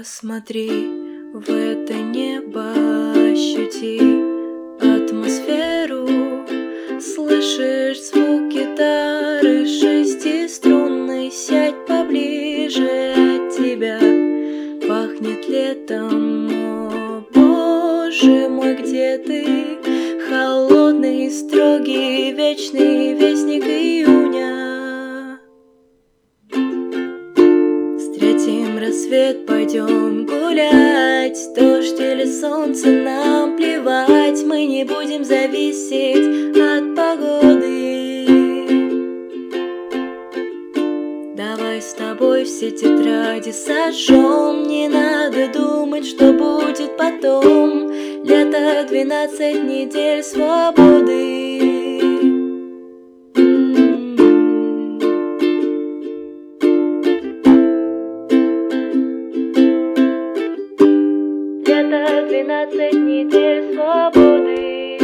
Посмотри в это небо, ощути атмосферу. Слышишь звук гитары шестиструнной, сядь поближе, от тебя пахнет летом. О, Боже мой, где ты? Холодный, строгий, вечный вестник июня. Встретим рассвет, пойдем гулять. Дождь или солнце, нам плевать. Мы не будем зависеть от погоды. Давай с тобой все тетради сожжем. Не надо думать, что будет потом. Лето, 12 недель свободы. Лето, 12 недель свободы.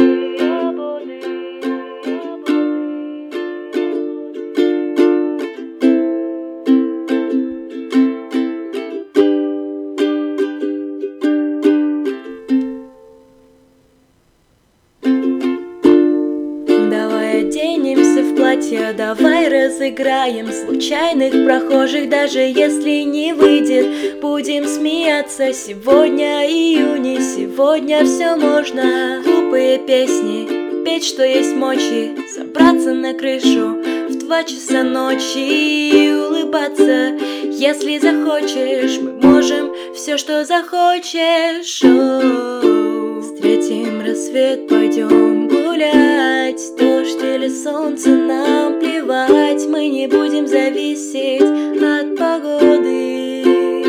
Давай оденемся в платье, давай разыграем случайных прохожих. Даже если не выйдет, будем смеяться. Сегодня июнь, сегодня все можно. Глупые песни, петь, что есть мочи. Забраться на крышу в 2 часа ночи и улыбаться. Если захочешь, мы можем все, что захочешь. Встретим рассвет, пойдем гулять. Дождь или солнце, нам плевать. Мы не будем зависеть от погоды.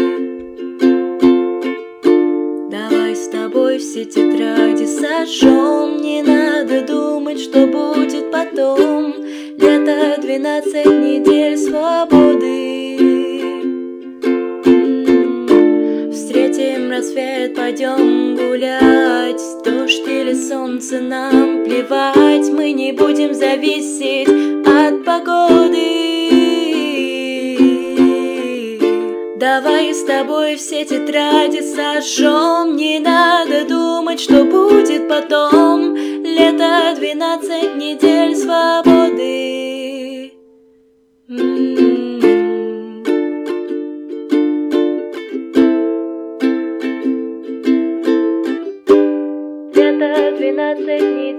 Давай с тобой все тетради сожжем. Не надо думать, что будет потом. Лето, 12 недель свободы. Встретим рассвет, пойдем гулять. Дождь или солнце, нам плевать. Мы не будем зависеть от погоды. Давай с тобой все тетради сожжем. Не надо думать, что будет потом. Лето, 12 недель свободы. Лето, 12 недель.